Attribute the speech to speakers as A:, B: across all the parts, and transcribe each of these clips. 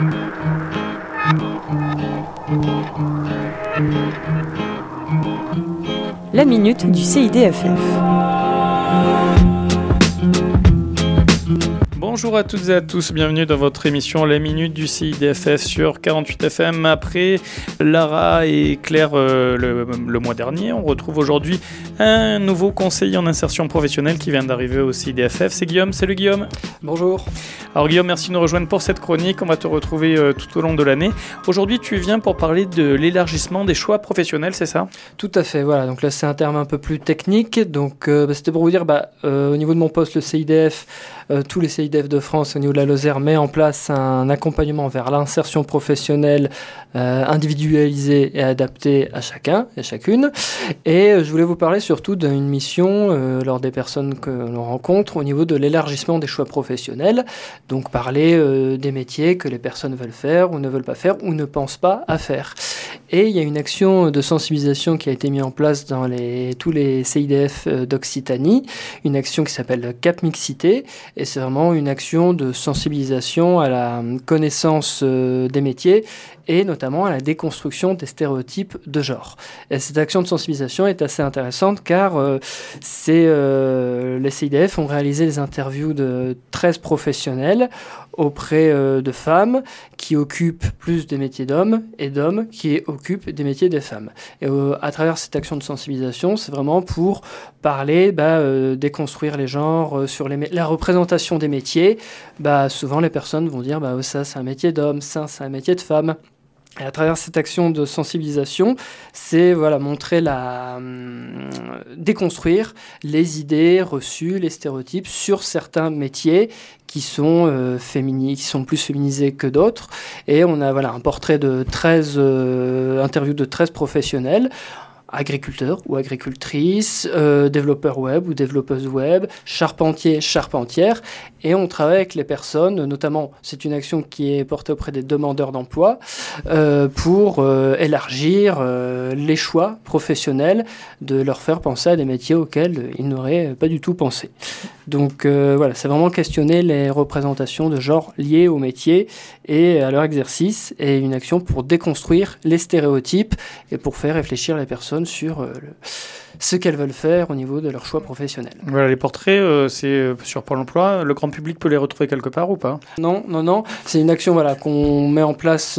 A: La minute du CIDFF.
B: Bonjour à toutes et à tous, bienvenue dans votre émission La Minute du CIDFF sur 48 FM. Après Lara et Claire le mois dernier, on retrouve aujourd'hui un nouveau conseiller en insertion professionnelle qui vient d'arriver au CIDFF. C'est Guillaume. Salut Guillaume.
C: Bonjour.
B: Alors Guillaume, merci de nous rejoindre pour cette chronique. On va te retrouver tout au long de l'année. Aujourd'hui, tu viens pour parler de l'élargissement des choix professionnels, c'est ça ?
C: Tout à fait, voilà. Donc là, c'est un terme un peu plus technique. Donc c'était pour vous dire, au niveau de mon poste, le CIDF, tous les CIDF de France au niveau de la Lozère met en place un accompagnement vers l'insertion professionnelle individualisé et adapté à chacun et chacune. Et je voulais vous parler surtout d'une mission lors des personnes que l'on rencontre au niveau de l'élargissement des choix professionnels. Donc parler des métiers que les personnes veulent faire ou ne veulent pas faire ou ne pensent pas à faire. Et il y a une action de sensibilisation qui a été mise en place dans tous les CIDF d'Occitanie, une action qui s'appelle Cap Mixité, et c'est vraiment une action de sensibilisation à la connaissance des métiers et notamment à la déconstruction des stéréotypes de genre. Et cette action de sensibilisation est assez intéressante car les CIDF ont réalisé des interviews de 13 professionnels auprès de femmes qui occupent plus des métiers d'hommes et d'hommes qui occupent des métiers des femmes. Et à travers cette action de sensibilisation, c'est vraiment pour parler, déconstruire les genres, sur la représentation des métiers. Souvent, les personnes vont dire ça, c'est un métier d'homme, ça, c'est un métier de femme. Et à travers cette action de sensibilisation, c'est montrer déconstruire les idées reçues, les stéréotypes sur certains métiers qui sont qui sont plus féminisés que d'autres. Et on a un portrait de 13 interviews de 13 professionnels. Agriculteurs ou agricultrices, développeurs web ou développeuses web, charpentiers, charpentières. Et on travaille avec les personnes, notamment, c'est une action qui est portée auprès des demandeurs d'emploi pour élargir les choix professionnels, de leur faire penser à des métiers auxquels ils n'auraient pas du tout pensé. Donc c'est vraiment questionner les représentations de genre liées au métier et à leur exercice, et une action pour déconstruire les stéréotypes et pour faire réfléchir les personnes sur ce qu'elles veulent faire au niveau de leur choix professionnel.
B: Voilà, les portraits, c'est sur Pôle emploi. Le grand public peut les retrouver quelque part ou pas ?
C: Non. C'est une action qu'on met en place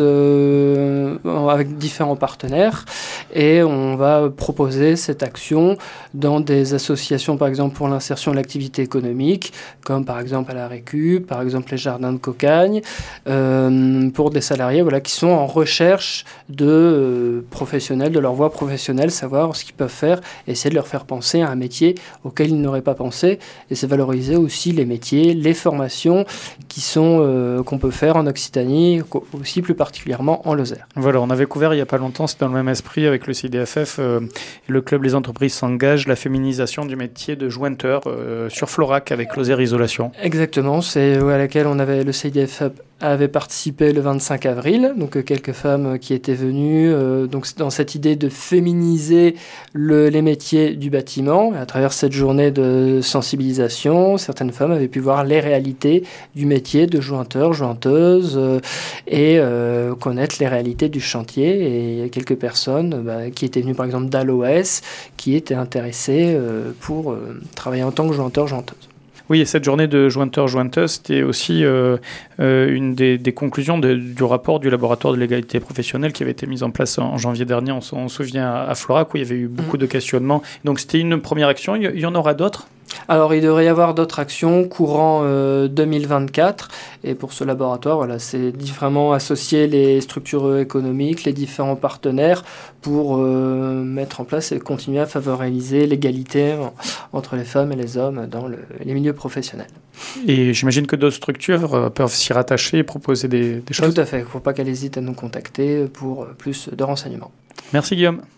C: avec différents partenaires, et on va proposer cette action dans des associations, par exemple pour l'insertion de l'activité économique, comme par exemple à la Récup, par exemple les jardins de Cocagne, pour des salariés qui sont en recherche de professionnels, de leur voie professionnelle, savoir ce qu'ils peuvent faire, essayer de leur faire penser à un métier auquel ils n'auraient pas pensé, et c'est valoriser aussi les métiers, les formations qu'on peut faire en Occitanie, aussi plus particulièrement en Lozère.
B: Voilà, on avait couvert il n'y a pas longtemps, c'est dans le même esprit avec le CIDFF, le club Les Entreprises s'engagent, la féminisation du métier de jointeur sur Florac avec Lozère Isolation.
C: Exactement, c'est à laquelle le CIDFF avait participé le 25 avril, donc quelques femmes qui étaient venues donc dans cette idée de féminiser les métiers du bâtiment. À travers cette journée de sensibilisation, certaines femmes avaient pu voir les réalités du métier de jointeur, jointeuse, et connaître les réalités du chantier. Et il y a quelques personnes qui étaient venues par exemple d'Aloès, qui étaient intéressées pour travailler en tant que jointeur, jointeuse.
B: Oui, et cette journée de jointeur-jointeuse, c'était aussi une des conclusions du rapport du laboratoire de l'égalité professionnelle qui avait été mise en place en janvier dernier. On se souvient à Florac où il y avait eu beaucoup de questionnements. Donc c'était une première action. Il y en aura d'autres ?
C: Alors, il devrait y avoir d'autres actions courant 2024. Et pour ce laboratoire, c'est vraiment associer les structures économiques, les différents partenaires pour mettre en place et continuer à favoriser l'égalité entre les femmes et les hommes dans les milieux professionnels.
B: Et j'imagine que d'autres structures peuvent s'y rattacher et proposer des choses ?
C: Tout à fait. Il ne faut pas qu'elles hésitent à nous contacter pour plus de renseignements.
B: Merci Guillaume.